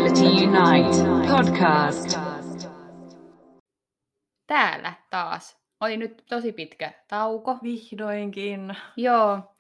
Curiosity Unite podcast. Täällä taas. Oli nyt tosi pitkä tauko. Vihdoinkin. Joo,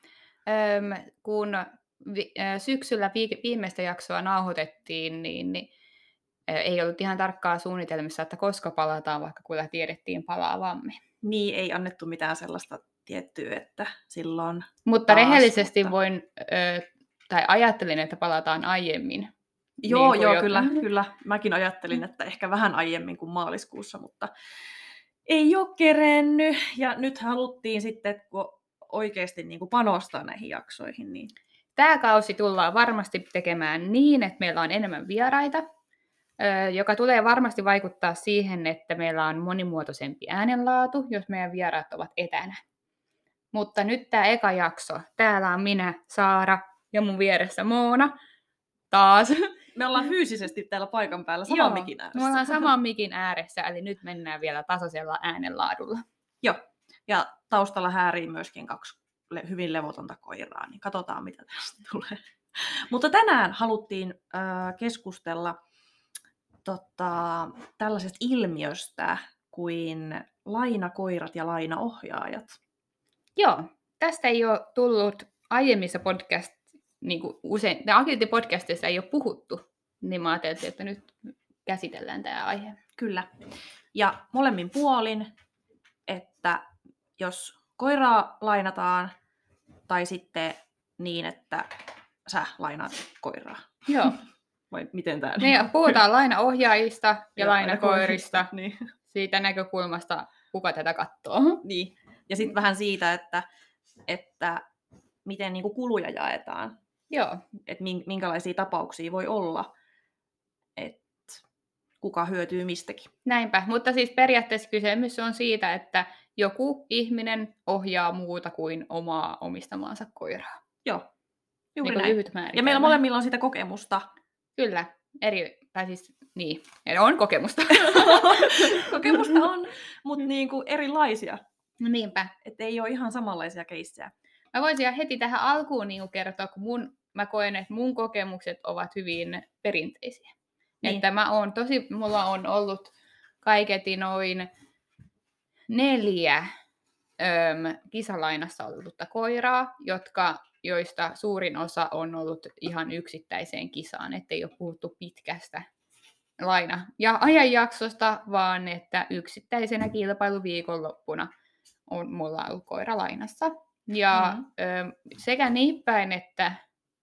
kun syksyllä viimeistä jaksoa nauhoitettiin, niin ei ollut ihan tarkkaa suunnitelmissa, että koska palataan, vaikka kyllä tiedettiin palaavamme. Niin, ei annettu mitään sellaista tiettyä, että silloin Mutta taas, rehellisesti mutta... voin, tai ajattelin, että palataan aiemmin. Joo, niin joo, kyllä. Mäkin ajattelin, että ehkä vähän aiemmin kuin maaliskuussa, mutta ei ole kerennyt. Ja nyt haluttiin sitten, kun oikeasti niin kuin panostaa näihin jaksoihin. Niin... Tämä kausi tullaan varmasti tekemään niin, että meillä on enemmän vieraita, joka tulee varmasti vaikuttaa siihen, että meillä on monimuotoisempi äänenlaatu, jos meidän vieraat ovat etänä. Mutta nyt tämä eka jakso. Täällä on minä, Saara, ja mun vieressä Moona. Taas. Me ollaan fyysisesti täällä paikan päällä saman mikin ääressä. Me ollaan saman mikin ääressä, eli nyt mennään vielä tasaisella äänenlaadulla. Joo, ja taustalla häärii myöskin 2 hyvin levotonta koiraa, niin katsotaan mitä tästä tulee. Mutta tänään haluttiin keskustella tällaisesta ilmiöstä kuin lainakoirat ja lainaohjaajat. Joo, tästä ei ole tullut aiemmissa Agility-podcasteissa ei ole puhuttu, niin mä ajattelin, että nyt käsitellään tämä aihe. Kyllä. Ja molemmin puolin, että jos koiraa lainataan, tai sitten niin, että sä lainaat koiraa. Joo. Vai miten tämä? Niin, puhutaan lainaohjaajista ja lainakoirista niin. Siitä näkökulmasta, kuka tätä katsoo. Niin. Ja sitten vähän siitä, että miten niinku kuluja jaetaan. Joo. Että minkälaisia tapauksia voi olla, että kuka hyötyy mistäkin. Näinpä, mutta siis periaatteessa kysymys on siitä, että joku ihminen ohjaa muuta kuin omaa omistamaansa koiraa. Joo, juuri niin näin. Lyhyt määritelmä. Ja meillä molemmilla on sitä kokemusta. Kyllä, on kokemusta. Kokemusta on, mutta niinku erilaisia. Niinpä. Että ei ole ihan samanlaisia keissejä. Mä voisin heti tähän alkuun kertoa, kun mä koen, että mun kokemukset ovat hyvin perinteisiä. Niin. Että mulla on ollut kaiketi noin 4 kisalainassa ollutta koiraa, joista suurin osa on ollut ihan yksittäiseen kisaan, ettei ole puhuttu pitkästä laina- ja ajanjaksosta, vaan että yksittäisenä kilpailuviikonloppuna on mulla ollut koira lainassa. Ja sekä niin päin, että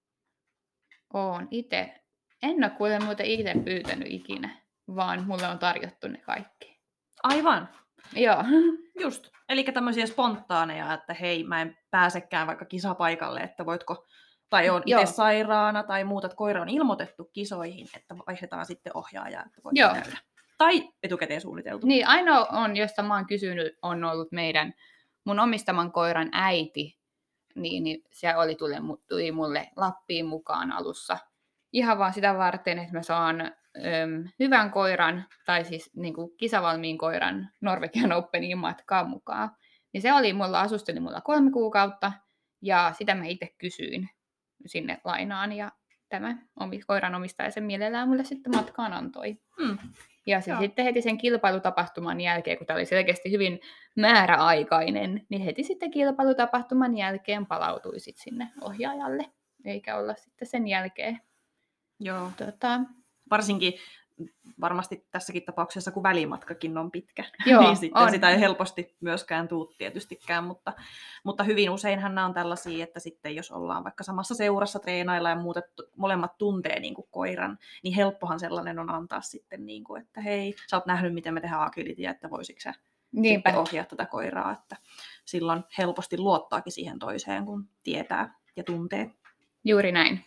en ole kuule muuten itse pyytänyt ikinä, vaan mulle on tarjottu ne kaikki. Aivan. Joo. Just. Eli tämmöisiä spontaaneja, että hei, mä en pääsekään vaikka kisapaikalle, että voitko, tai on itse sairaana tai muuta, että koira on ilmoitettu kisoihin, että vaihdetaan sitten ohjaajaa, että voitko käydä. Tai etukäteen suunniteltu. Niin, ainoa on, josta mä oon kysynyt, on ollut mun omistaman koiran äiti, niin se tuli mulle Lappiin mukaan alussa. Ihan vaan sitä varten, että mä saan hyvän koiran, tai siis niin kuin kisavalmiin koiran Norwegian Openiin matkaan mukaan. Niin se asusteli mulla 3 kuukautta, ja sitä mä itse kysyin sinne lainaan, ja tämä koiran omistaja sen mielellään mulle sitten matkaan antoi. Ja se sitten heti sen kilpailutapahtuman jälkeen, kun tämä oli selkeästi hyvin määräaikainen, niin heti sitten kilpailutapahtuman jälkeen palautui sitten sinne ohjaajalle, eikä olla sitten sen jälkeen. Joo. Varsinkin varmasti tässäkin tapauksessa, kun välimatkakin on pitkä, joo, niin sitten sitä ei helposti myöskään tule tietystikään, mutta hyvin useinhan nämä on tällaisia, että sitten jos ollaan vaikka samassa seurassa treenailla ja molemmat tuntee niin kuin koiran, niin helppohan sellainen on antaa sitten, niin kuin, että hei, sä oot nähnyt, miten me tehdään agilityä, että voisitko sä sitten ohjaa tätä koiraa, että silloin helposti luottaakin siihen toiseen, kun tietää ja tuntee. Juuri näin.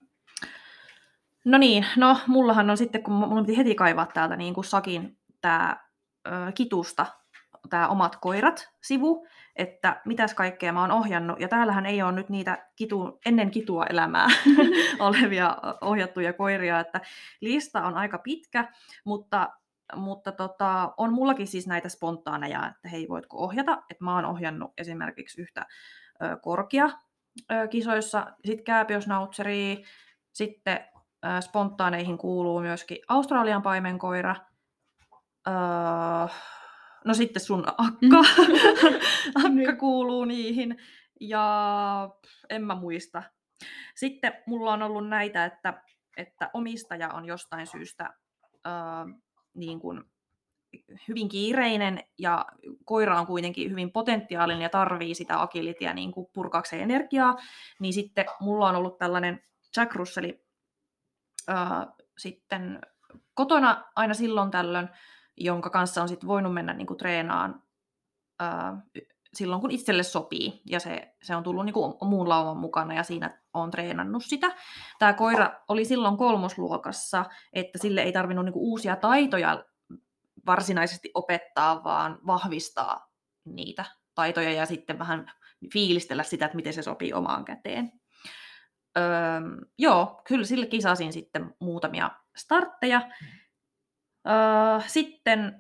No niin, mullahan on sitten, kun mun piti heti kaivaa täältä niin kuin Sakin Kitusta tää omat koirat-sivu, että mitäs kaikkea mä oon ohjannut. Ja täällähän ei ole nyt niitä ennen kitua elämää olevia ohjattuja koiria, että lista on aika pitkä, mutta on mullakin siis näitä spontaaneja, että hei, voitko ohjata. Että mä oon ohjannut esimerkiksi yhtä Korkia kisoissa, sitten Kääpiösnautseria, sitten Spontaaneihin kuuluu myöskin Australian paimenkoira. No sitten sun akka. Akka kuuluu niihin. Ja en mä muista. Sitten mulla on ollut näitä, että omistaja on jostain syystä niin kuin hyvin kiireinen ja koira on kuitenkin hyvin potentiaalinen ja tarvii sitä agilityä niin kuin purkaakseen energiaa, niin sitten mulla on ollut tällainen Jack Russell sitten kotona aina silloin tällöin, jonka kanssa on sitten voinut mennä niin kuin treenaan silloin, kun itselle sopii. Ja se on tullut niin kuin muun lauman mukana ja siinä olen treenannut sitä. Tämä koira oli silloin 3. luokassa, että sille ei tarvinnut niin kuin uusia taitoja varsinaisesti opettaa, vaan vahvistaa niitä taitoja ja sitten vähän fiilistellä sitä, että miten se sopii omaan käteen. Joo, kyllä sille kisasin sitten muutamia startteja. Sitten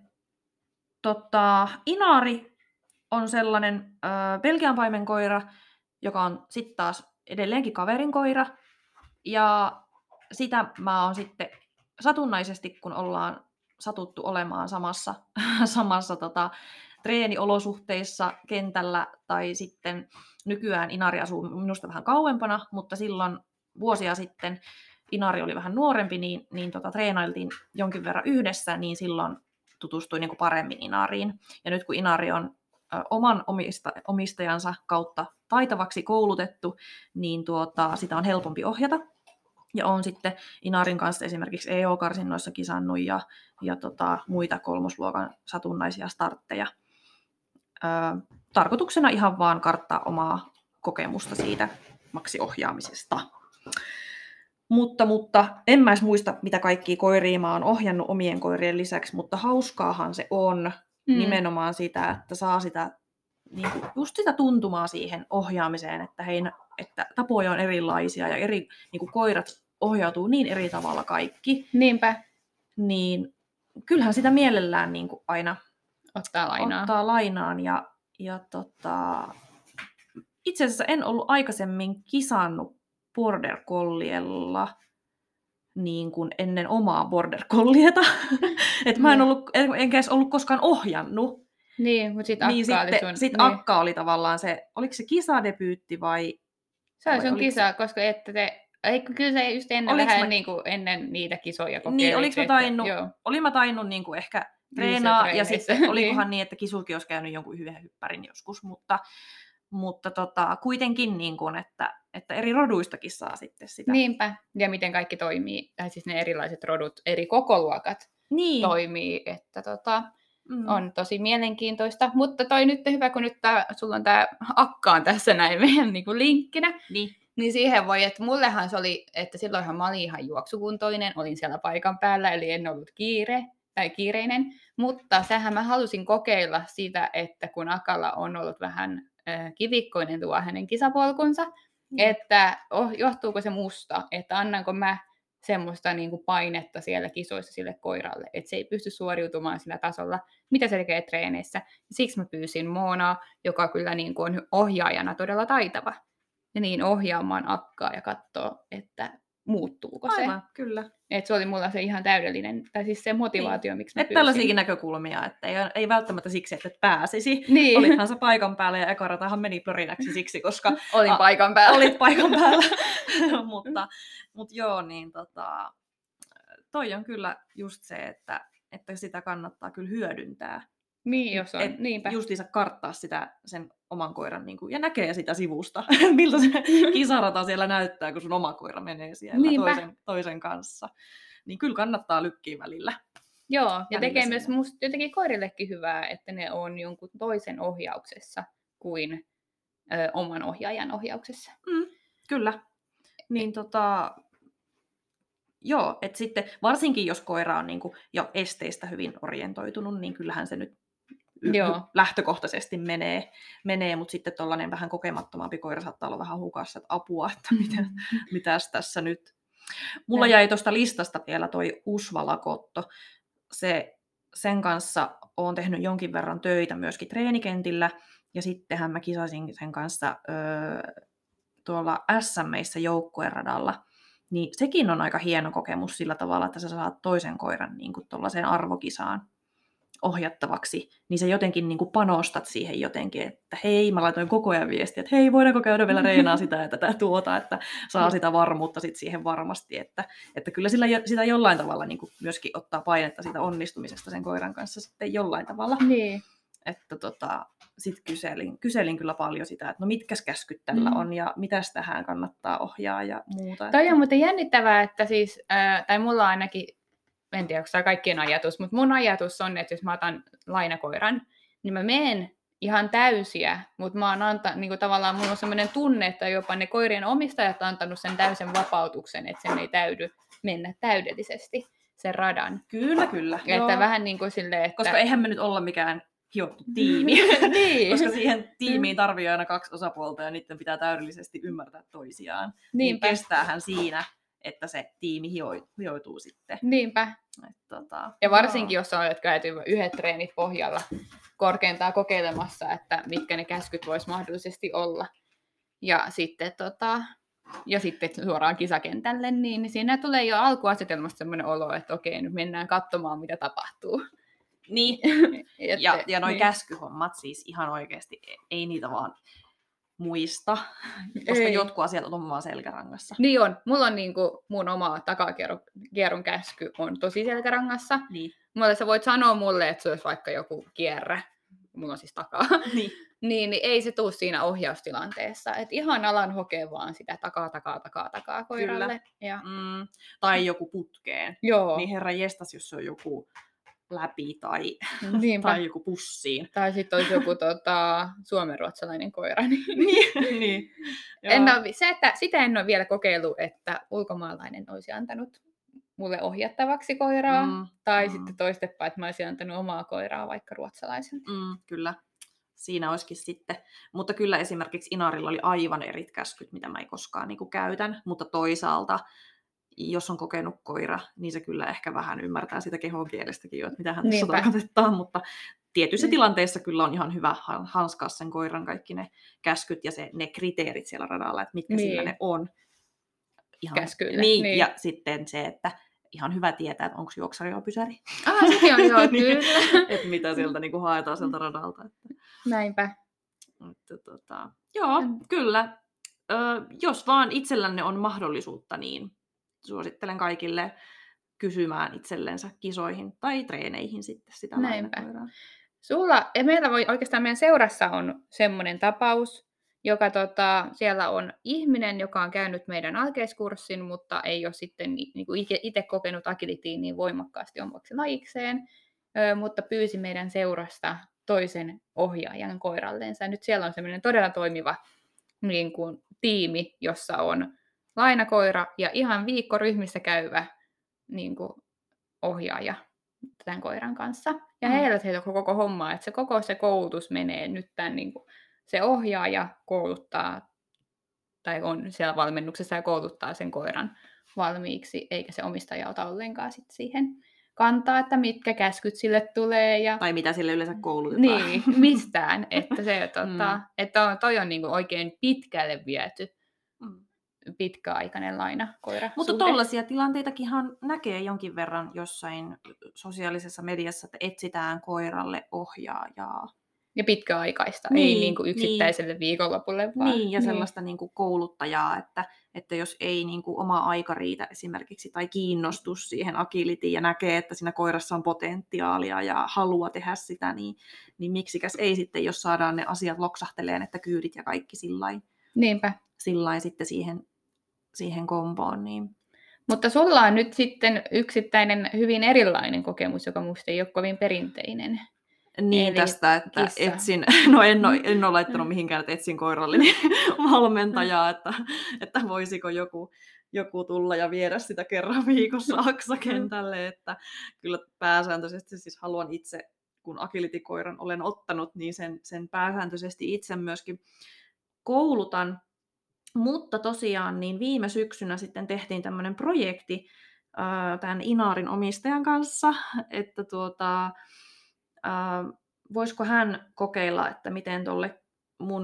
Inari on sellainen Belgian paimenkoira, joka on sitten taas edelleenkin kaverin koira. Ja sitä mä oon sitten satunnaisesti, kun ollaan satuttu olemaan samassa treeniolosuhteissa kentällä, tai sitten nykyään Inari asuu minusta vähän kauempana, mutta silloin vuosia sitten Inari oli vähän nuorempi, niin treenailtiin jonkin verran yhdessä, niin silloin tutustuin niin kuin paremmin Inariin. Ja nyt kun Inari on oman omistajansa kautta taitavaksi koulutettu, niin sitä on helpompi ohjata. Ja olen sitten Inarin kanssa esimerkiksi EO-karsinnoissa kisannut ja muita 3. luokan satunnaisia startteja. Tarkoituksena ihan vaan karttaa omaa kokemusta siitä maksiohjaamisesta. Mutta en mä edes muista, mitä kaikkia koiria mä oon ohjannut omien koirien lisäksi, mutta hauskaahan se on nimenomaan sitä, että saa sitä, niin kuin, just sitä tuntumaa siihen ohjaamiseen, että tapoja on erilaisia ja eri niin kuin koirat ohjautuu niin eri tavalla kaikki. Niinpä. Niin kyllähän sitä mielellään niin kuin aina ottaa lainaan. Itse asiassa en ollut aikaisemmin kisannut border colliella niin kuin ennen omaa border collieta. Et mä enkä edes ollut koskaan ohjannut. Niin, mutta sitten Akka oli sun. Sitten Akka oli tavallaan se, oliko se kisadebyytti vai? Se oli sun kisa, koska kyllä se just niin kuin ennen niitä kisoja kokeilit. Niin, olin mä tainnut niin kuin ehkä treenaa, ja sitten olikohan niin, että kisukin olisi käynyt jonkun yhden hyppärin joskus, mutta kuitenkin niin kuin, että eri roduistakin saa sitten sitä. Niinpä, ja miten kaikki toimii, tai siis ne erilaiset rodut, eri kokoluokat toimii, että on tosi mielenkiintoista. Mutta toi nyt hyvä, kun nyt sulla on tää Akka on tässä näin meidän niin kuin linkkinä. Niin siihen voi, että mullehan se oli, että silloinhan mä olin ihan juoksukuntoinen, olin siellä paikan päällä, eli en ollut kiireinen, mutta sähän mä halusin kokeilla sitä, että kun Akalla on ollut vähän kivikkoinen tuo hänen kisapolkunsa, että johtuuko se musta, että annanko mä semmoista niin kuin painetta siellä kisoissa sille koiralle, että se ei pysty suoriutumaan sillä tasolla, mitä se tekee treeneissä. Siksi mä pyysin Moonaa, joka kyllä niin kuin on ohjaajana todella taitava, ja niin ohjaamaan Akkaa ja katsoo, että muuttuuko se. Aivan, kyllä. Että se oli mulla se ihan täydellinen, tai siis se motivaatio, miksi mä pyysin. Tällaisiakin näkökulmia, että ei välttämättä siksi, että et pääsisi. Niin. Olithan sä paikan päällä ja eka ratahan meni plörinäksi siksi, koska olin paikan päällä. Olit paikan päällä. mutta joo, niin toi on kyllä just se, että sitä kannattaa kyllä hyödyntää. Niin, jos on. Niinpä. Justiinsa karttaa sitä sen oman koiran niin kuin, ja näkee sitä sivusta, miltä se kisarata siellä näyttää, kun sun oma koira menee siellä toisen kanssa. Niin kyllä kannattaa lykkiä välillä. Joo, ja tekee myös musta jotenkin koirillekin hyvää, että ne on jonkun toisen ohjauksessa kuin oman ohjaajan ohjauksessa. Kyllä. Niin joo, että sitten varsinkin jos koira on niin kuin jo esteistä hyvin orientoitunut, niin kyllähän se nyt lähtökohtaisesti menee, mutta sitten tuollainen vähän kokemattomampi koira saattaa olla vähän hukassa, että apua, että mitäs tässä nyt. Mulla jäi tuosta listasta vielä toi Usvalakotto. Sen kanssa olen tehnyt jonkin verran töitä myöskin treenikentillä, ja sittenhän mä kisasin sen kanssa tuolla SM:issä joukkueradalla, niin sekin on aika hieno kokemus sillä tavalla, että sä saat toisen koiran niin kuin tuollaiseen arvokisaan ohjattavaksi, niin sä jotenkin niin kuin panostat siihen jotenkin, että hei, mä laitoin koko ajan viestiä, että hei, voidaanko käydä vielä reenaa sitä ja tätä tuota, että saa sitä varmuutta sit siihen varmasti, että kyllä sitä jollain tavalla niin kuin myöskin ottaa painetta siitä onnistumisesta sen koiran kanssa sitten jollain tavalla. Niin. Että sitten kyselin kyllä paljon sitä, että no mitkäs käskyt tällä on ja mitäs tähän kannattaa ohjaa ja muuta. Toi on muuten jännittävää, että siis, tai mulla ainakin, en tiedä, onko tämä kaikkien ajatus, mutta mun ajatus on, että jos mä otan lainakoiran, niin mä menen ihan täysiä, mutta mä oon niin tavallaan mulla on sellainen tunne, että jopa ne koirien omistajat on antanut sen täysen vapautuksen, että sen ei täydy mennä täydellisesti sen radan. Kyllä. Että Joo. vähän niin kuin silleen, että... Koska eihän me nyt olla mikään hiottu tiimi, niin. Koska siihen tiimiin tarvii aina 2 osapuolta ja niiden pitää täydellisesti ymmärtää toisiaan. Niinpä. Niin kestäähän siinä, että se tiimi hioituu sitten. Niinpä. Ja varsinkin, jos olet käyty yhdet treenit pohjalla korkeintaan kokeilemassa, että mitkä ne käskyt vois mahdollisesti olla. Ja sitten suoraan kisakentälle, niin siinä tulee jo alkuasetelmasta sellainen olo, että okei, nyt mennään katsomaan, mitä tapahtuu. Niin, ja noi käskyhommat siis ihan oikeasti, ei niitä vaan muista, koska jotkut asiat on vaan selkärangassa. Niin on. Mulla on niinku mun oma takakierron käsky on tosi selkärangassa. Niin. Mutta sä voit sanoa mulle, että se olisi vaikka joku kierrä, mulla on siis takaa, niin ei se tule siinä ohjaustilanteessa. Et ihan alan hokee vaan sitä takaa koiralle. Ja... Tai joku putkeen. Joo. Niin herra jestas, jos se on joku läpi tai joku pussiin. Tai sitten olisi joku suomenruotsalainen koira. niin. Sitä en ole vielä kokeillut, että ulkomaalainen olisi antanut mulle ohjattavaksi koiraa. Tai sitten toistepäin, että mä olisin antanut omaa koiraa vaikka ruotsalaisen. Kyllä. Siinä olisikin sitten. Mutta kyllä esimerkiksi Inarilla oli aivan eri käskyt, mitä mä ei koskaan niin kuin käytän. Mutta toisaalta, jos on kokenut koira, niin se kyllä ehkä vähän ymmärtää sitä kehonkielestäkin jo, että mitä hän tässä tarkoittaa. Mutta tietyissä tilanteissa kyllä on ihan hyvä hanskaa sen koiran kaikki ne käskyt ja ne kriteerit siellä radalla, että mitkä sillä ne on. Ihan, käskyillä. Niin, ja sitten se, että ihan hyvä tietää, että onko juoksari vai pysäri. Sekin on joo, kyllä. Että mitä sieltä niinku haetaan sieltä radalta. Näinpä. Joo, kyllä. Jos vaan itsellänne on mahdollisuutta, niin suosittelen kaikille kysymään itsellensä kisoihin tai treeneihin sitten sitä lainakoiraa. Meidän seurassa on semmoinen tapaus, joka siellä on ihminen, joka on käynyt meidän alkeiskurssin, mutta ei ole sitten niinku itse kokenut agilitiin niin voimakkaasti omaksi lajikseen, mutta pyysi meidän seurasta toisen ohjaajan koirallensa. Nyt siellä on semmoinen todella toimiva niin kuin, tiimi, jossa on lainakoira ja ihan viikkoryhmissä käyvä niin kuin, ohjaaja tämän koiran kanssa. Ja heillä tehdään koko hommaa, että koko se koulutus menee nyt tämän, niin kuin, se ohjaaja kouluttaa tai on siellä valmennuksessa ja kouluttaa sen koiran valmiiksi, eikä se omistaja ota ollenkaan sit siihen kantaa, että mitkä käskyt sille tulee. Ja... Tai mitä sille yleensä koulutetaan. Niin, mistään. Että että toi on niinku oikein pitkälle viety pitkäaikainen lainakoira. Mutta tollaisia tilanteitakinhan näkee jonkin verran jossain sosiaalisessa mediassa, että etsitään koiralle ohjaajaa. Ja pitkäaikaista, ei niinku yksittäiselle viikonlopulle vaan. Niin, ja sellaista niinku kouluttajaa, että jos ei niinku oma aika riitä esimerkiksi tai kiinnostus siihen agilitiin ja näkee, että siinä koirassa on potentiaalia ja halua tehdä sitä, niin miksikäs ei sitten, jos saadaan ne asiat loksahteleen, että kyydit ja kaikki sillain. Niinpä. Sillain sitten siihen komboon. Niin. Mutta sulla on nyt sitten yksittäinen hyvin erilainen kokemus, joka musta ei ole kovin perinteinen. Niin, eli tästä, että kissa. Etsin, en ole laittanut mihinkään, että etsin koiralleni valmentajaa, että voisiko joku tulla ja viedä sitä kerran viikossa aksakentälle, että kyllä pääsääntöisesti siis haluan itse, kun agility-koiran olen ottanut, niin sen pääsääntöisesti itse myöskin koulutan, mutta tosiaan niin viime syksynä sitten tehtiin tämmöinen projekti tämän Inarin omistajan kanssa, että voisiko hän kokeilla, että miten tuolle mun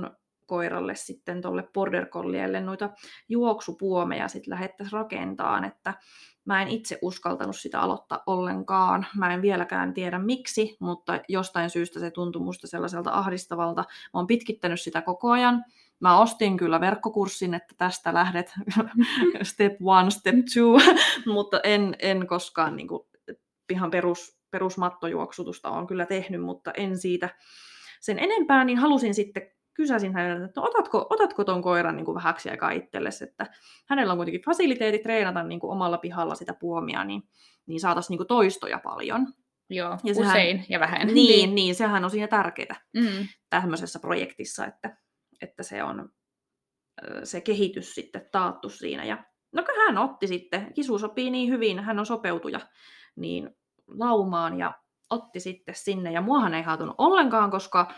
koiralle sitten tuolle border collielle noita juoksupuomeja sitten lähdettäisiin rakentamaan, että mä en itse uskaltanut sitä aloittaa ollenkaan. Mä en vieläkään tiedä miksi, mutta jostain syystä se tuntui musta sellaiselta ahdistavalta. Mä oon pitkittänyt sitä koko ajan. Mä ostin kyllä verkkokurssin, että tästä lähdet step 1, step 2, mutta en koskaan niin kuin, ihan perusmattojuoksutusta on kyllä tehnyt, mutta en siitä sen enempää, niin halusin sitten kysäsin hänelle, että no, otatko ton koiran niin kuin vähäksi aikaa itsellesi, että hänellä on kuitenkin fasiliteetit treenata niin kuin omalla pihalla sitä puomia, niin saataisiin niin kuin toistoja paljon. Joo, ja usein ja vähän. Niin, sehän on siinä tärkeää tämmöisessä projektissa, että se on se kehitys sitten taattu siinä. Ja no hän otti sitten, Kisu sopii niin hyvin, hän on sopeutuja, niin laumaan ja otti sitten sinne. Ja muahan ei haatunut ollenkaan, koska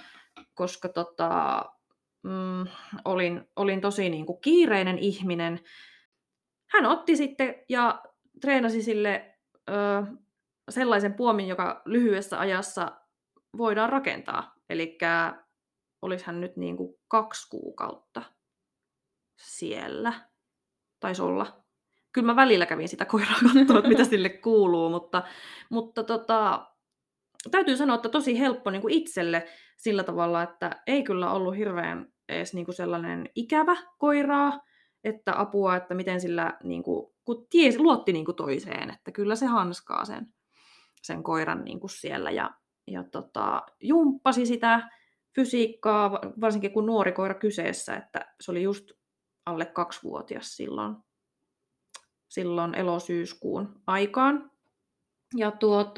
olin tosi niin kuin kiireinen ihminen. Hän otti sitten ja treenasi sille sellaisen puomin, joka lyhyessä ajassa voidaan rakentaa. Eli olisi hän nyt niin kuin 2 kuukautta siellä. Taisi olla. Kyllä mä välillä kävin sitä koiraa katsoa, että mitä sille kuuluu, mutta täytyy sanoa, että tosi helppo niin kuin itselle sillä tavalla, että ei kyllä ollut hirveän edes niin kuin sellainen ikävä koiraa, että apua, että miten sillä, niin kuin, kun luotti niin kuin toiseen, että kyllä se hanskaa sen koiran niin kuin siellä ja jumppasi sitä fysiikkaa, varsinkin kun nuori koira kyseessä, että se oli just alle 2-vuotias silloin elo-syyskuun aikaan. Ja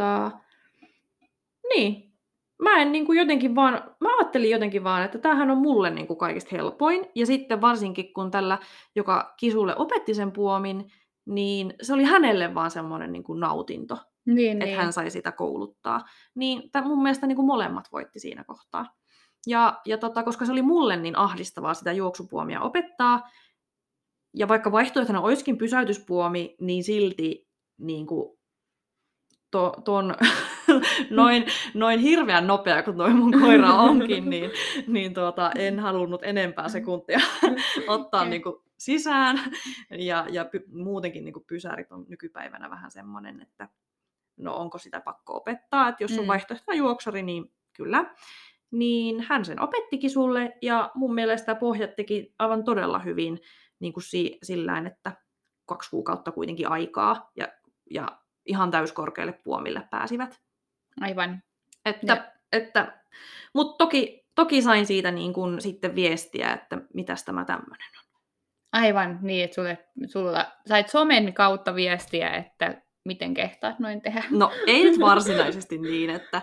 niin, mä ajattelin jotenkin vaan, että tämähän on mulle niin kuin kaikista helpoin. Ja sitten varsinkin kun tällä, joka Kisulle opetti sen puomin, niin se oli hänelle vaan semmoinen niin kuin nautinto, että hän sai sitä kouluttaa. Niin mun mielestä niin kuin molemmat voitti siinä kohtaa. Ja koska se oli mulle niin ahdistavaa sitä juoksupuomia opettaa, ja vaikka vaihtoehtona olisikin pysäytyspuomi, niin silti niin kuin noin hirveän nopea kuin toi mun koira onkin, niin en halunnut enempää sekuntia ottaa niin kuin sisään. Ja muutenkin niin kuin pysärit on nykypäivänä vähän semmoinen, että no onko sitä pakko opettaa, että jos on vaihtoehtona juoksari, niin kyllä. Niin hän sen opetti Kisulle, ja mun mielestä pohjat teki aivan todella hyvin niin kuin sillään, että 2 kuukautta kuitenkin aikaa, ja ihan täyskorkealle puomille pääsivät. Aivan. Mutta toki sain siitä niin kun sitten viestiä, että mitäs tämä tämmöinen on. Aivan, niin, että sulla sait somen kautta viestiä, että miten kehtaat noin tehdä. No ei nyt varsinaisesti niin, että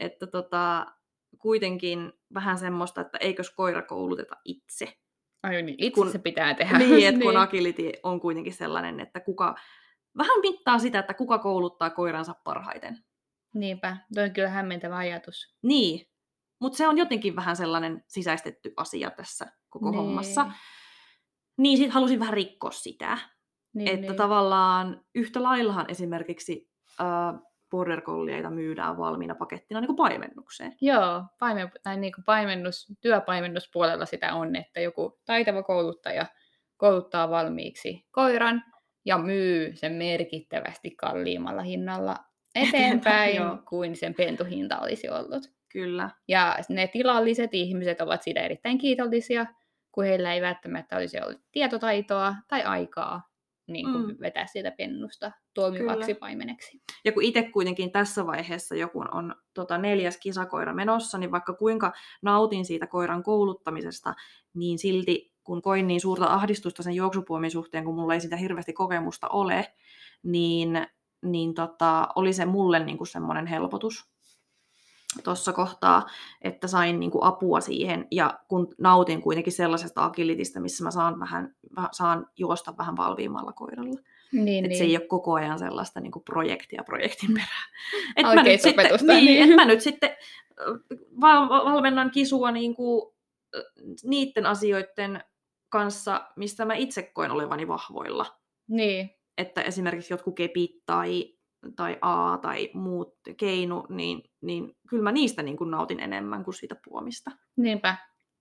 kuitenkin vähän semmoista, että eikös koira kouluteta itse. Ai niin, itse se pitää tehdä. Niin, että kun agility on kuitenkin sellainen, että vähän mittaa sitä, että kuka kouluttaa koiransa parhaiten. Niinpä, toi on kyllä hämmentävä ajatus. Niin, mutta se on jotenkin vähän sellainen sisäistetty asia tässä koko hommassa. Niin sit halusin vähän rikkoa sitä. Että tavallaan yhtä laillahan esimerkiksi border collieita myydään valmiina pakettina niin kuin paimennukseen. Joo, työpaimennuspuolella sitä on, että joku taitava kouluttaja kouluttaa valmiiksi koiran ja myy sen merkittävästi kalliimmalla hinnalla eteenpäin kuin sen pentuhinta olisi ollut. Kyllä. Ja ne tilalliset ihmiset ovat siitä erittäin kiitollisia, kun heillä ei välttämättä olisi ollut tietotaitoa tai aikaa niin kuin vetää siitä pennusta toimivaksi paimeneksi. Ja kun itse kuitenkin tässä vaiheessa joku on 4. kisakoira menossa, niin vaikka kuinka nautin siitä koiran kouluttamisesta, niin silti kun koin niin suurta ahdistusta sen juoksupuomin suhteen, kun mulla ei sitä hirveästi kokemusta ole, niin oli se mulle niin kuin semmoinen helpotus tuossa kohtaa, että sain niin kuin apua siihen, ja kun nautin kuitenkin sellaisesta agilitista, missä mä saan juosta vähän valviimmalla koiralla. Että se ei ole koko ajan sellaista niin kuin projektin perään. Että mä nyt sitten valmennan Kisua niin kuin niiden asioiden kanssa, mistä mä itse koen olevani vahvoilla. Niin. Että esimerkiksi jotkut kepit tai A tai muut keinu, niin kyllä mä niistä niin kuin nautin enemmän kuin siitä puomista. Niinpä.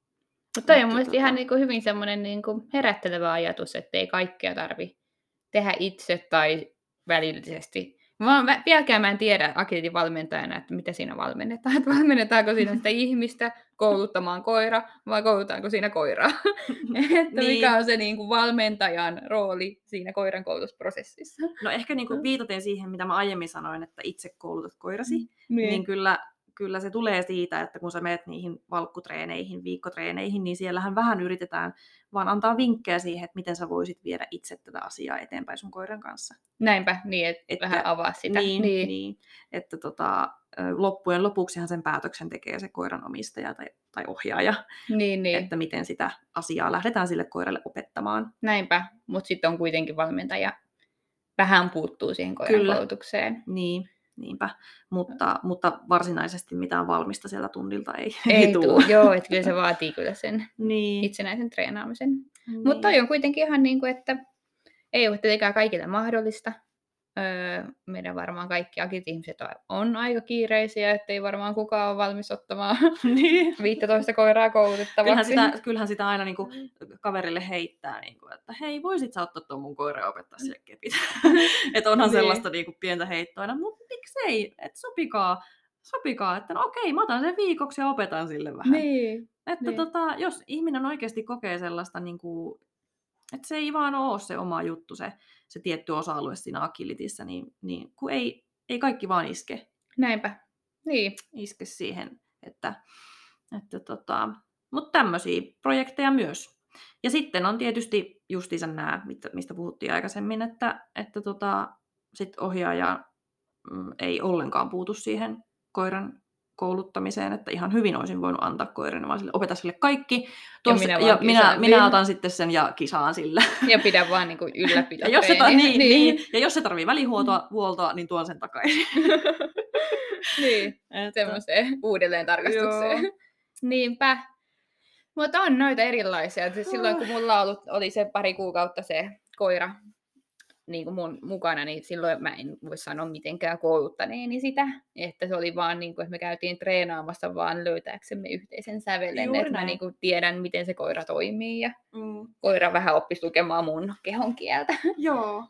Mutta toi on mun mielestä ihan niinku hyvin semmoinen niinku herättelevä ajatus, että ei kaikkea tarvi tehdä itse tai välillisesti. Vieläkään mä en tiedä aktiivin valmentajana, että mitä siinä valmennetaan. Että valmennetaanko siinä sitä ihmistä kouluttamaan koira vai koulutaanko siinä koiraa. Että mikä on se niinku valmentajan rooli siinä koiran koulutusprosessissa. No ehkä niinku viitaten siihen, mitä mä aiemmin sanoin, että itse koulutat koirasi, niin kyllä se tulee siitä, että kun sä menet niihin valkkutreeneihin, viikkotreeneihin, niin siellähän vähän yritetään vaan antaa vinkkejä siihen, että miten sä voisit viedä itse tätä asiaa eteenpäin sun koiran kanssa. Näinpä, niin että vähän avaa sitä. Niin. Että loppujen lopuksihan sen päätöksen tekee se koiran omistaja tai ohjaaja, että miten sitä asiaa lähdetään sille koiralle opettamaan. Näinpä, mutta sitten on kuitenkin valmentaja vähän puuttuu siihen koiran koulutukseen. Niinpä, mutta varsinaisesti mitään valmista sieltä tunnilta ei tule. Joo, että kyllä se vaatii kyllä sen itsenäisen treenaamisen. Mutta toi on kuitenkin ihan niin kuin, että ei ole tietenkään kaikille mahdollista. Meidän varmaan kaikki akit-ihmiset on aika kiireisiä, ettei varmaan kukaan ole valmis ottamaan 15 koiraa koulutettavaksi. Kyllähän sitä aina niin kuin kaverille heittää, niin kuin, että hei, voisit sä ottaa tuon mun koiran ja opettaa sille kepit. Että onhan sellaista niin kuin pientä heittoa aina, mutta miksei, että sopikaa, että no okei, mä otan sen viikoksi ja opetan sille vähän. Että jos ihminen oikeasti kokee sellaista, niin kuin, että se ei vaan ole se oma juttu, se tietty osa-alue siinä agilitissä, niin kun ei kaikki vaan iske. Näinpä. Niin. Iske siihen, mutta tämmöisiä projekteja myös. Ja sitten on tietysti justiinsa nämä, mistä puhuttiin aikaisemmin, että sit ohjaaja ei ollenkaan puutu siihen koiran kouluttamiseen, että ihan hyvin olisin voinut antaa koiran, vaan sille, opeta sille kaikki. Minä otan sitten sen ja kisaan sillä. Ja pidä vaan niin ylläpitotreeniä. Ja jos se tarvii välihuoltoa, niin tuon sen takaisin. Semmoiseen uudelleen tarkastukseen. Niinpä. Mutta on noita erilaisia. Silloin kun mulla oli se pari kuukautta se koira niin kuin mun mukana, niin silloin mä en voi sanoa mitenkään kouluttaneeni sitä. Että se oli vaan, niin kuin, että me käytiin treenaamassa vaan löytääksemme yhteisen sävelen. Että mä niin kuin tiedän, miten se koira toimii ja koira vähän oppisi lukemaan mun kehon kieltä. Joo.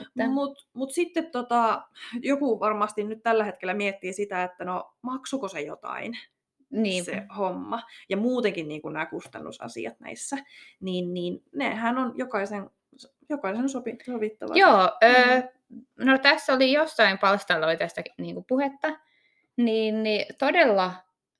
Mut sitten joku varmasti nyt tällä hetkellä miettii sitä, että no maksuko se jotain se homma. Ja muutenkin niin kuin nämä kustannusasiat näissä, niin nehän on jokaisen sovittava. Joo, no tässä oli jossain palstalla oli tästä niin kuin puhetta, niin todella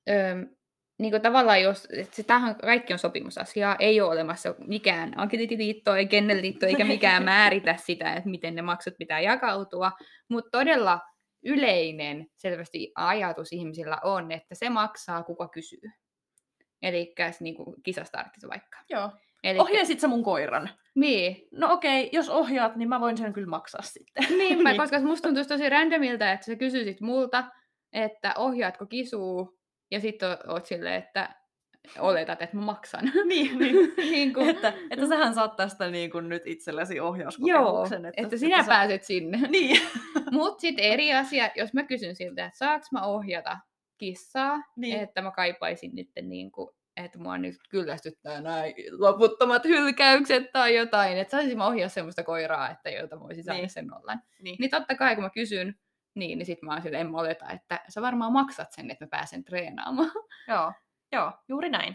niin kuin tavallaan tämähän kaikki on sopimusasiaa, ei ole olemassa mikään agility-liitto, ei kennelliitto eikä mikään määritä sitä, että miten ne maksut pitää jakautua, mutta todella yleinen selvästi ajatus ihmisillä on, että se maksaa kuka kysyy. Eli niin kuin kisastartit vaikka. Joo. Ohjaisit sä mun koiran? Niin. No okei, jos ohjaat, niin mä voin sen kyllä maksaa sitten. Niin, koska musta tuntuisi tosi randomilta, että sä kysyisit multa, että ohjaatko kisuu, ja sitten oot silleen, että oletat, että mä maksan. niin kuin, että sähän saat tästä niin kuin nyt itsellesi ohjauskokemuksen. Joo, että sinä pääset sinne. Niin. Mutta sitten eri asia, jos mä kysyn siltä, että saanko mä ohjata kissaa, että mä kaipaisin nyt niin kuin, että mua nyt kyllästyttää näin loputtomat hylkäykset tai jotain, että saisin mä ohjaa semmoista koiraa, että jota voisi saada sen nollan. Niin totta kai, kun mä kysyn, niin sit mä oon silleen, en mä oleta, että sä varmaan maksat sen, että mä pääsen treenaamaan. Joo, juuri näin.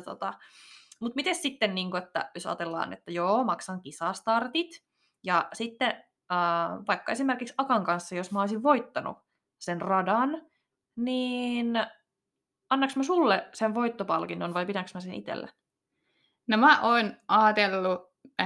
Mutta miten sitten, niin kun, että jos ajatellaan, että joo, maksan kisastartit, ja sitten vaikka esimerkiksi Akan kanssa, jos mä olisin voittanut sen radan, niin annaks mä sulle sen voittopalkinnon vai pidänkö mä sen itsellä? No mä oon ajatellut,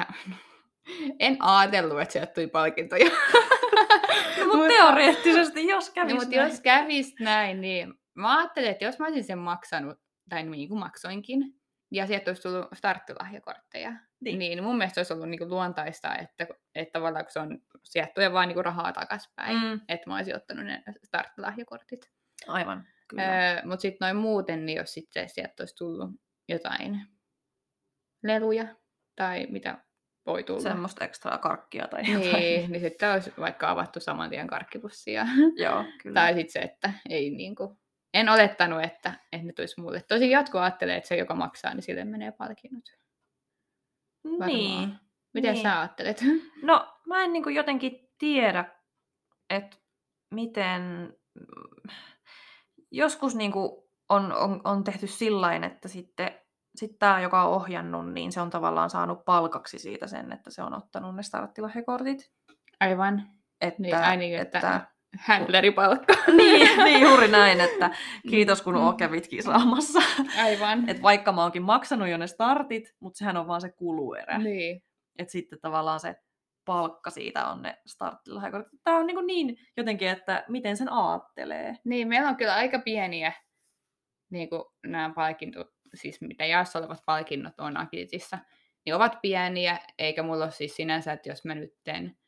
en ajatellut, että sieltä tuli palkintoja. No, mutta teoreettisesti, jos kävis näin. Jos kävis näin, niin mä ajattelin, että jos mä olisin sen maksanut, tai niin kuin maksoinkin, ja sieltä olisi tullut starttilahjakortteja, niin mun mielestä olisi ollut niin kuin luontaista, että tavallaan kun se on sieltä tulee vaan niin kuin rahaa takaspäin, että mä olisin ottanut ne starttilahjakortit. Aivan. Mutta sitten noin muuten, niin jos sitten sieltä olisi tullut jotain leluja tai mitä voi tulla. Semmoista ekstraa karkkia tai jotain. Niin sitten olisi vaikka avattu saman tien karkkipussia. Joo, kyllä. Tai sitten se, että ei niinku en olettanut, että ne tulisi mulle. Tosin jotkut ajattelee, että se, joka maksaa, niin sille menee palkinnot. Varmaan. Niin. Miten niin. sä ajattelet? No, mä en niinku jotenkin tiedä, että miten... Joskus niinku on tehty sillain, että sitten tämä, joka on ohjannut, niin se on tavallaan saanut palkaksi siitä sen, että se on ottanut ne starttilahjakortit. Aivan. Että, niin, että handleripalkka. niin, juuri näin, että kiitos kun kävit kisaamassa. Aivan. Et vaikka mä oonkin maksanut jo ne startit, mutta sehän on vaan se kuluerä. Niin. Että sitten tavallaan se palkka siitä on ne starttilahjakortit. Tämä on niin jotenkin, että miten sen aattelee. Niin, meillä on kyllä aika pieniä niin kuin nämä palkinnot, siis mitä jaossa olevat palkinnot on Agilitissa, niin ovat pieniä, eikä mulla ole siis sinänsä, että jos mä nyt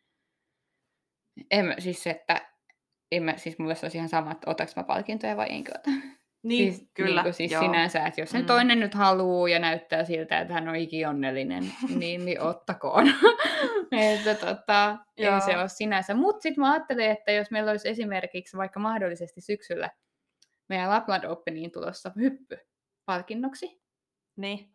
siis mulla olisi ihan sama, että otaks mä palkintoja vai enkö ota. Niin, siis, kyllä. Siis sinänsä, että jos sen toinen nyt haluaa ja näyttää siltä, että hän on ikionnellinen, niin ottakoon. Että ei se ole sinänsä. Mutta sitten mä ajattelen, että jos meillä olisi esimerkiksi vaikka mahdollisesti syksyllä meidän Lapland Openiin tulossa hyppy palkinnoksi. Niin.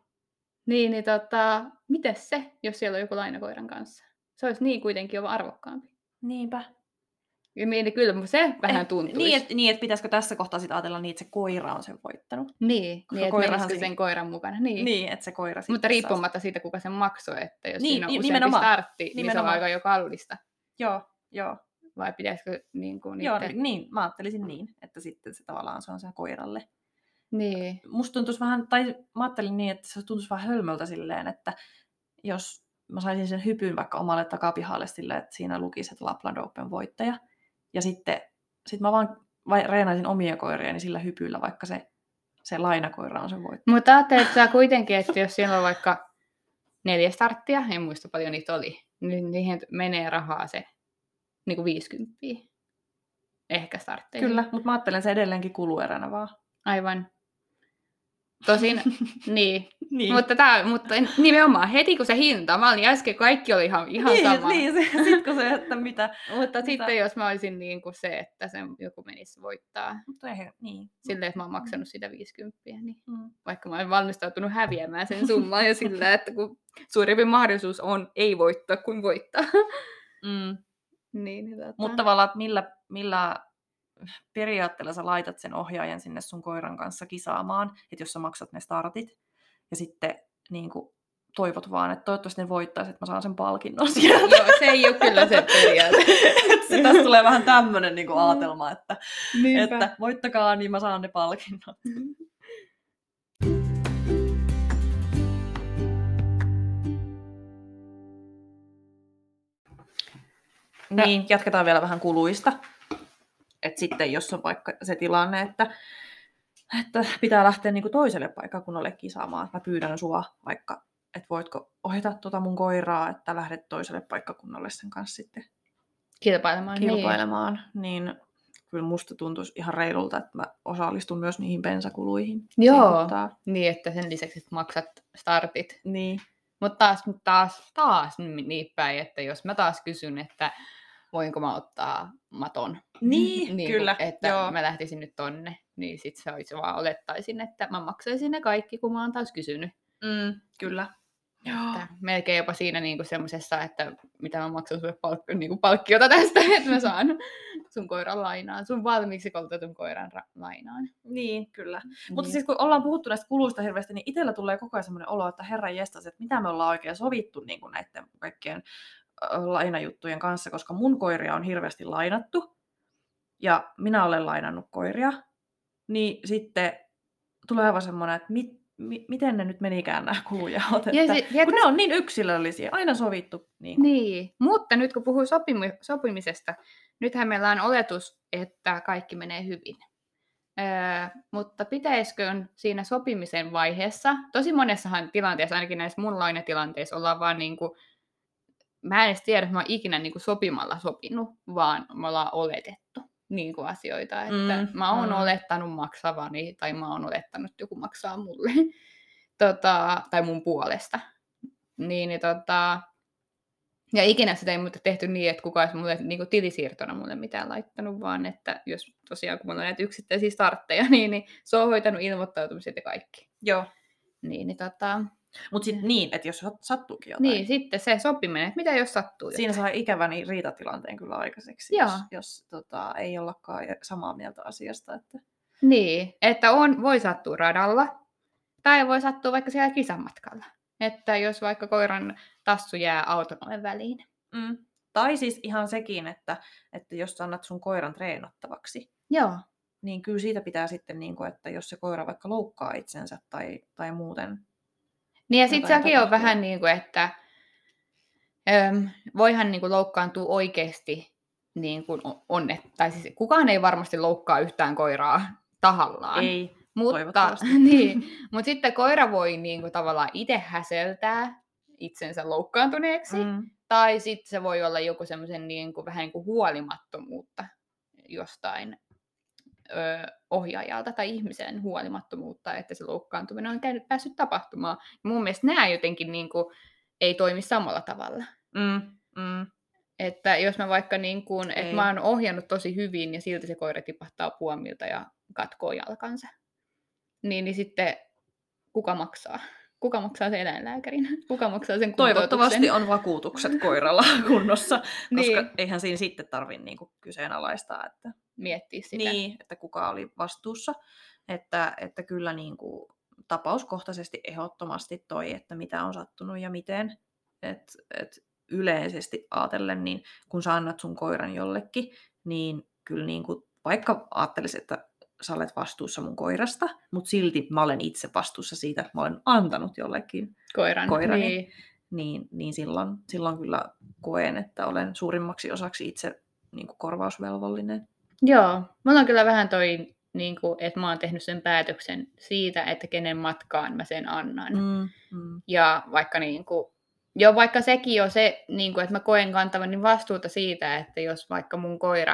Miten se, jos siellä on joku lainakoiran kanssa? Se olisi niin kuitenkin jo arvokkaampi. Niinpä. Niin kyllä se vähän tuntuisi. Niin, että pitäisikö tässä kohtaa sit ajatella niin, että se koira on sen voittanut. Niin että menisikö sen koiran mukana. Niin, että se koira sitten mutta riippumatta siitä, kuka sen maksoi, että jos niin, siinä on useampi startti, niin se on aika jo kallista. Joo. Vai pitäisikö niin kuin Joo, niin, mä ajattelisin niin, että sitten se tavallaan se on sen koiralle. Niin. Musta tuntuisi vähän, tai mä ajattelin niin, että se tuntuisi vähän hölmöltä silleen, että jos mä saisin sen hypyn vaikka omalle takapihalle silleen, että siinä lukisi, että Lapland Open voittaja. Ja sitten mä vaan reenaisin omia koiria niin sillä hypyllä, vaikka se lainakoira on sen voittaja. Mutta ajattelet sä kuitenkin, että jos siellä on vaikka 4 starttia, en muista paljon niitä oli, niin niihin menee rahaa se niin kuin 50. Ehkä startteihin. Kyllä, mutta mä ajattelen se edelleenkin kulueränä vaan. Aivan. Tosin, niin. Niin. Mutta nimenomaan heti kun se hinta, mä olin äsken, kaikki oli ihan sama. Niin, sitten se, että mitä. Mutta sitten jos mä olisin niin kuin se, että sen joku menisi voittaa. Mutta niin. Silleen, että mä oon maksanut sitä 50, niin vaikka mä olen valmistautunut häviämään sen summan ja sillä, että kun suurempi mahdollisuus on ei voittaa kuin voittaa. Mutta tavallaan, että millä periaatteella sä laitat sen ohjaajan sinne sun koiran kanssa kisaamaan, että jos sä maksat ne startit ja sitten niin kuin toivot vaan, että toivottavasti ne voittaisi, että mä saan sen palkinnon sieltä. Joo, se ei ole kyllä se periaate. Tästä tulee vähän tämmöinen niin kuin aatelma, että voittakaa, niin mä saan ne palkinnot. Niin, jatketaan vielä vähän kuluista. Et sitten jos on vaikka se tilanne, että pitää lähteä niinku toiselle paikkakunnalle kisaamaan, mä pyydän sua vaikka, että voitko ohjata mun koiraa, että lähdet toiselle paikkakunnalle sen kanssa sitten kilpailemaan. Niin kyllä musta tuntuisi ihan reilulta, että mä osallistun myös niihin bensakuluihin. Joo, niin että sen lisäksi että maksat startit. Niin. Mutta taas niin päin, että jos mä taas kysyn, että voinko mä ottaa maton. Niin kyllä. Että mä lähtisin nyt tonne, niin sit se olisi vaan olettaisin, että mä maksaisin ne kaikki, kun mä oon taas kysynyt. Kyllä. Että melkein jopa siinä niinku semmosessa, että mitä mä maksan sulle palkkiota tästä, että mä saan sun koiran lainaan, sun valmiiksi koulutetun koiran lainaan. Niin, kyllä. Mutta siis kun ollaan puhuttu näistä kuluista hirveästi, niin itsellä tulee koko ajan semmoinen olo, että herran jestas, että mitä me ollaan oikein sovittu niin kuin näiden kaikkien lainajuttujen kanssa, koska mun koiria on hirveästi lainattu ja minä olen lainannut koiria, niin sitten tulee aivan semmoinen, että miten ne nyt menikään nämä kulujaot, kun ne on niin yksilöllisiä, aina sovittu. Niin, mutta nyt kun puhuu sopimisesta, nythän meillä on oletus, että kaikki menee hyvin. Mutta pitäisikö siinä sopimisen vaiheessa, tosi monessahan tilanteessa, ainakin näissä mun lainatilanteissa, ollaan vaan niinku, mä en edes tiedä, että mä oon ikinä niinku sopimalla sopinut, vaan me ollaan oletettu niinku asioita, että mä oon olettanut maksavani, tai mä oon olettanut, että joku maksaa mulle, tai mun puolesta. Ja ikinä sitä ei muuta tehty niin, että kukaan olisi mulle niin tilisiirtona mulle mitään laittanut, vaan että jos tosiaan kun mulla on näitä yksittäisiä startteja, niin se on hoitanut ilmoittautumiset ja kaikki. Joo. Niin, Mutta sitten niin, että jos sattuukin jotain. niin, sitten se sopiminen, että mitä jos sattuu Siinä jotain. saa ikävän riitatilanteen kyllä aikaiseksi, Joo. jos ei ollakaan samaa mieltä asiasta. Että... Niin, että voi sattua radalla, tai voi sattua vaikka siellä kisamatkalla. Että jos vaikka koiran tassu jää auton oven väliin. Tai siis ihan sekin, että jos annat sun koiran treenattavaksi, Joo. niin kyllä siitä pitää sitten, että jos se koira vaikka loukkaa itsensä tai muuten. Niin ja sitten sekin on vähän niin kuin, että voihan niin kuin loukkaantua oikeasti niin kuin tai siis kukaan ei varmasti loukkaa yhtään koiraa tahallaan. Ei, mutta mutta sitten koira voi niin kuin tavallaan itse häseltää itsensä loukkaantuneeksi. Tai sitten se voi olla joku semmoisen niin kuin, vähän niin kuin huolimattomuutta jostain ohjaajalta tai ihmisen huolimattomuutta, että se loukkaantuminen on päässyt tapahtumaan. Ja mun mielestä nämä jotenkin niin kuin, ei toimi samalla tavalla. Että jos mä vaikka niin kuin, että mä oon ohjannut tosi hyvin ja silti se koira tipahtaa puomilta ja katkoo jalkansa, niin sitten kuka maksaa? Kuka maksaa sen eläinlääkärin? Kuka maksaa sen kuntoutuksen? Toivottavasti on vakuutukset koiralla kunnossa, koska eihän siinä sitten tarvitse niinku kyseenalaistaa, että miettiä sitä. Niin, että kuka oli vastuussa. Että kyllä niinku tapauskohtaisesti ehdottomasti toi, että mitä on sattunut ja miten. Et yleisesti ajatellen, niin kun sä annat sun koiran jollekin, niin kyllä niinku, vaikka ajattelisit, että sä olet vastuussa mun koirasta, mutta silti mä olen itse vastuussa siitä, että mä olen antanut jollekin koirani, niin silloin kyllä koen, että olen suurimmaksi osaksi itse niin kuin korvausvelvollinen. Joo, mulla on kyllä vähän toi, niin kuin, että mä oon tehnyt sen päätöksen siitä, että kenen matkaan mä sen annan. Ja vaikka, niin kuin, vaikka sekin on se, niin kuin, että mä koen kantavani vastuuta siitä, että jos vaikka mun koira...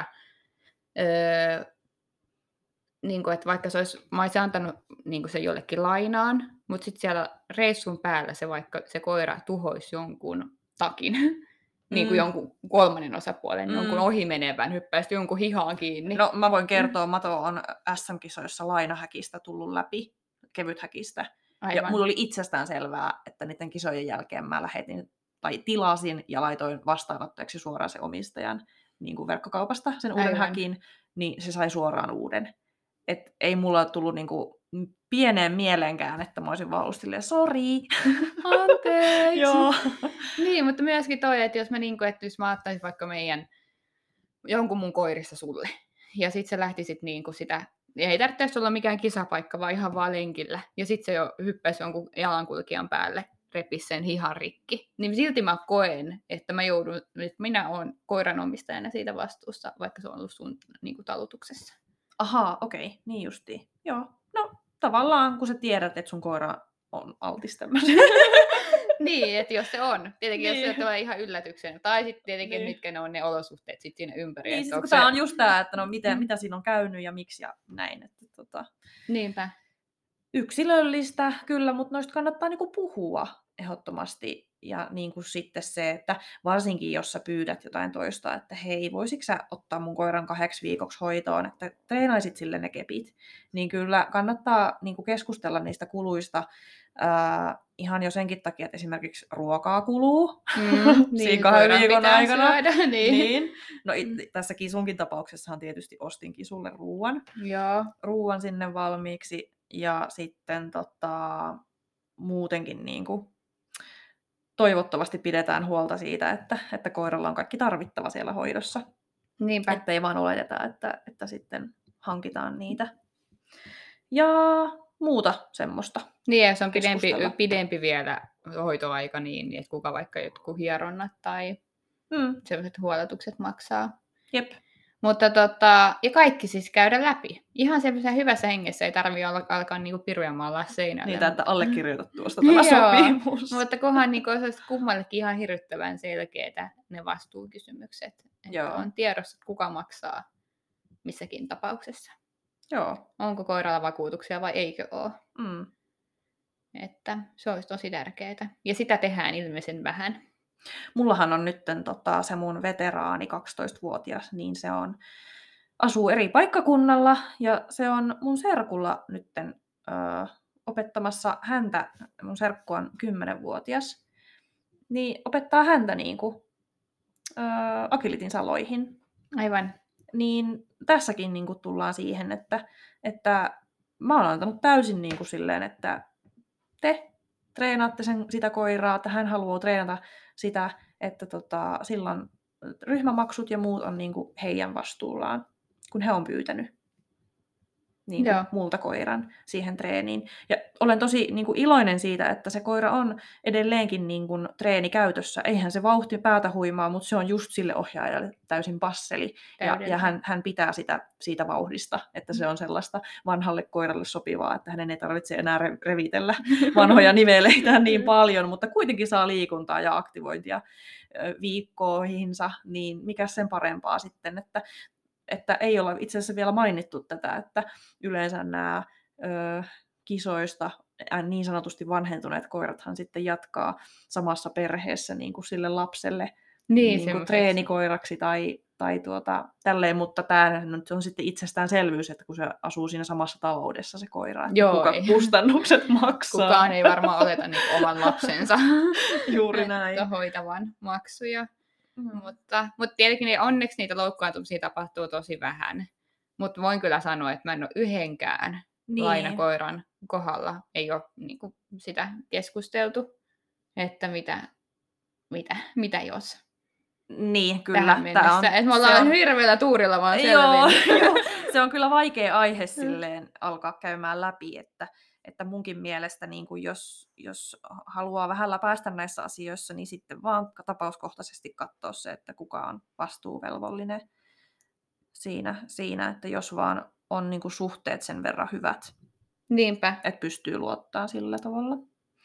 niin kuin, että vaikka mä olisin antanut niin kuin se jollekin lainaan, mutta sitten siellä reissun päällä se koira tuhoisi jonkun takin, niin kuin jonkun kolmannen osapuolen, jonkun ohimenevän, hyppäisi jonkun hihaan kiinni. No mä voin kertoa, Mato on SM-kisoissa lainahäkistä tullut läpi, kevythäkistä. Aivan. Ja mulla oli itsestään selvää, että niiden kisojen jälkeen mä lähetin tai tilasin ja laitoin vastaanottajaksi suoraan se omistajan niin kuin verkkokaupasta sen uuden häkin, niin se sai suoraan uuden. Et ei mulla tullut niinku pieneen mieleenkään, että mä olisin vaan ollut silleen, sori. Anteeksi. Joo. Niin, mutta myöskin toi, että jos että mä ottaisin vaikka jonkun mun koirista sulle, ja sit sä lähtisit niinku sitä, ei tarvitse olla mikään kisapaikka, vaan ihan vaan lenkillä, ja sit se jo hyppäisi jonkun jalankulkijan päälle, repisi sen hihan rikki, niin silti mä koen, että minä oon koiran omistajana siitä vastuussa, vaikka se on ollut sun niinku talutuksessa. Ahaa, okei, niin justiin. Joo, no tavallaan kun sä tiedät, että sun koira on altis tämmöisen. Niin, että jos se on. Tietenkin jos se tulee ihan yllätyksenä. Tai sitten tietenkin, mitkä ne on ne olosuhteet sit siinä ympäri. Niin, siis tämä on just tämä, että no mitä siinä on käynyt ja miksi ja näin. Että, Niinpä. Yksilöllistä kyllä, mutta noista kannattaa niinku puhua ehdottomasti. Ja niin kuin sitten se, että varsinkin jos sä pyydät jotain toista, että hei, voisitko sä ottaa mun koiran 8 viikoksi hoitoon, että treenaisit sille ne kepit, niin kyllä kannattaa niin kuin keskustella niistä kuluista ihan jo senkin takia, että esimerkiksi ruokaa kuluu siinä 2 viikon aikana. Syödä, niin. No tässä Kisunkin tapauksessahan tietysti ostin Kisulle ruuan. Joo. Ruuan sinne valmiiksi ja sitten muutenkin niin kuin toivottavasti pidetään huolta siitä, että koiralla on kaikki tarvittava siellä hoidossa. Niinpä. Että ei vaan oleteta, että sitten hankitaan niitä. Ja muuta semmoista. Niin, ja se on pidempi vielä hoitoaika niin, että kuka vaikka jotkut hieronnat tai sellaiset huolletukset maksaa. Jep. Mutta ja kaikki siis käydä läpi. Ihan semmoisessa hyvässä hengessä ei tarvitse alkaa niinku piruja maalaa seinälle. Niitä, että allekirjoitat tuosta tämä sopimus. Mutta kunhan niinku olisi kummallekin ihan hirvittävän selkeitä ne vastuukysymykset. Että on tiedossa, että kuka maksaa missäkin tapauksessa. Joo. Onko koiralla vakuutuksia vai eikö ole. Että se olisi tosi tärkeää. Ja sitä tehdään ilmeisen vähän. Mullahan on nyt se mun veteraani 12-vuotias, niin se asuu eri paikkakunnalla ja se on mun serkulla nytten opettamassa häntä, mun serkku on 10-vuotias, niin opettaa häntä niinku agilitin saloihin. Aivan. Niin tässäkin niinku tullaan siihen, että mä oon antanut täysin niinku silleen, että te treenaatte sitä koiraa, että hän haluaa treenata sitä, että silloin ryhmämaksut ja muut on niinku heidän vastuullaan, kun he on pyytänyt niin multa koiran siihen treeniin. Ja olen tosi niin kuin iloinen siitä, että se koira on edelleenkin niin kuin treenikäytössä. Eihän se vauhti päätä huimaa, mutta se on just sille ohjaajalle täysin passeli. Ja hän pitää siitä vauhdista, että se on sellaista vanhalle koiralle sopivaa, että hänen ei tarvitse enää revitellä vanhoja niveleitään niin paljon, mutta kuitenkin saa liikuntaa ja aktivointia viikkoihinsa, niin mikä sen parempaa sitten, että ei olla itse asiassa vielä mainittu tätä, että yleensä nämä kisoista niin sanotusti vanhentuneet koirathan sitten jatkaa samassa perheessä niin kuin sille lapselle niin kuin treenikoiraksi tai tälleen, mutta tämä nyt on sitten itsestäänselvyys, että kun se asuu siinä samassa taloudessa se koira, että kuka kustannukset maksaa. Kukaan ei varmaan oleta niin oman lapsensa juuri näin hoitavan maksuja. Mutta tietenkin onneksi niitä loukkaantumisia tapahtuu tosi vähän. Mutta voin kyllä sanoa, että mä en ole yhdenkään lainakoiran kohdalla ei ole niinku sitä keskusteltu, että mitä jos. Niin, kyllä. Tähän mennessä. Me ollaan hirveällä tuurilla vaan selvinnyt. Joo, se on kyllä vaikea aihe silleen alkaa käymään läpi, että munkin mielestä niin kuin jos haluaa vähällä päästä näissä asioissa, niin sitten vaan tapauskohtaisesti katsoa se, että kuka on vastuuvelvollinen siinä, että jos vaan on niin kuin suhteet sen verran hyvät. Niinpä. Että pystyy luottamaan sillä tavalla.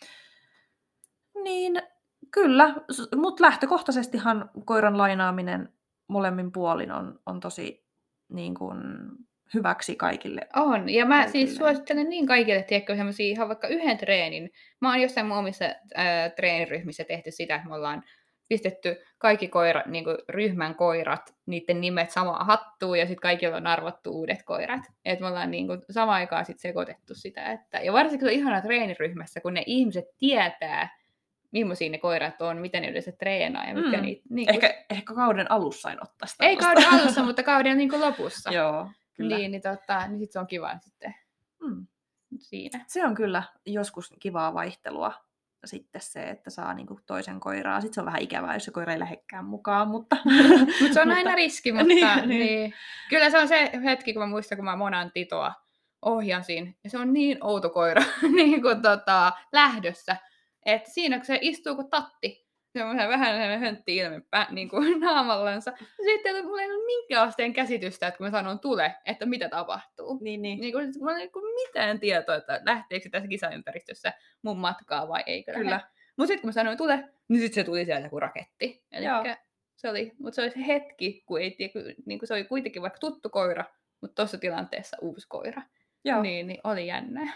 Niin kyllä, mutta lähtökohtaisestihan koiran lainaaminen molemmin puolin on tosi niin kuin hyväksi kaikille. On, ja mä siis suosittelen niin kaikille, tiedätkö, semmosia ihan vaikka yhden treenin. Mä oon jossain mun omissa treeniryhmissä tehty sitä, että me ollaan pistetty kaikki niin kuin ryhmän koirat, niiden nimet samaan hattuun, ja sitten kaikilla on arvottu uudet koirat. Että me ollaan niin kuin samaan aikaan sit sekoitettu sitä. Ja varsinkin se on ihana treeniryhmässä, kun ne ihmiset tietää, millaisia ne koirat on, miten ne yleensä treenaa. Ja mitkä niitä, niin kuin... ehkä kauden alussa en ottaisi ei kauden alussa, mutta kauden niin kuin lopussa. Joo, kyllä. Niin sit se on kiva sitten siinä. Se on kyllä joskus kivaa vaihtelua sitten se, että saa niinku toisen koiraa. Sitten se on vähän ikävää, jos se koira ei lähdekään mukaan, mutta... Mutta se on aina riski, mutta niin. Kyllä se on se hetki, kun mä muistan, kun mä Monan Titoa ohjasin. Ja se on niin outo koira niin kuin lähdössä, että siinä kun se istuu kuin tatti, semmoinen vähän höntti ilme niin kuin naamallansa. Sitten mulla ei ole minkäänlaista käsitystä, että kun mä sanon tule, että mitä tapahtuu. Niin kuin, mulla ei ole mitään tietoa, että lähteekö se tässä kisaympäristössä mun matkaa vai eikö lähde. Mutta sitten kun mä sanoin tule, niin sitten se tuli sieltä kuin raketti. Elikkä se oli se hetki, kun ei tiedä, niin kuin se oli kuitenkin vaikka tuttu koira, mutta tuossa tilanteessa uusi koira. Niin oli jännää.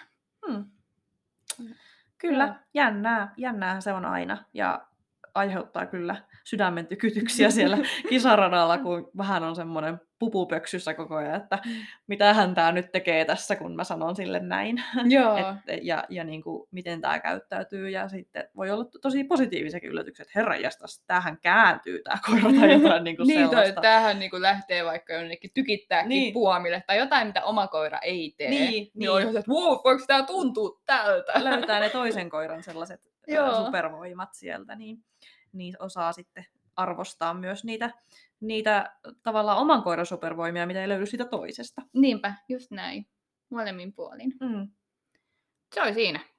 Kyllä, jännää se on aina. Ja aiheuttaa kyllä sydämen tykytyksiä siellä kisaradalla, kun vähän on semmoinen pupupöksyssä koko ajan, että mitähän tämä nyt tekee tässä, kun mä sanon sille näin. ja niin kuin, miten tämä käyttäytyy. Ja sitten voi olla tosi positiivisiakin yllätyksiä, että herranjestas, tämähän kääntyy tämä koira tai jotain niin kuin sellaista. Tämähän niin kuin lähtee vaikka jonnekin tykittääkin puomille tai jotain, mitä oma koira ei tee. Niin on että wow, voiko tämä tuntua tältä? Löytää ne toisen koiran sellaiset supervoimat sieltä, niin osaa sitten arvostaa myös niitä tavallaan oman koiran supervoimia, mitä ei löydy siitä toisesta. Niinpä, just näin. Molemmin puolin. Se oli siinä.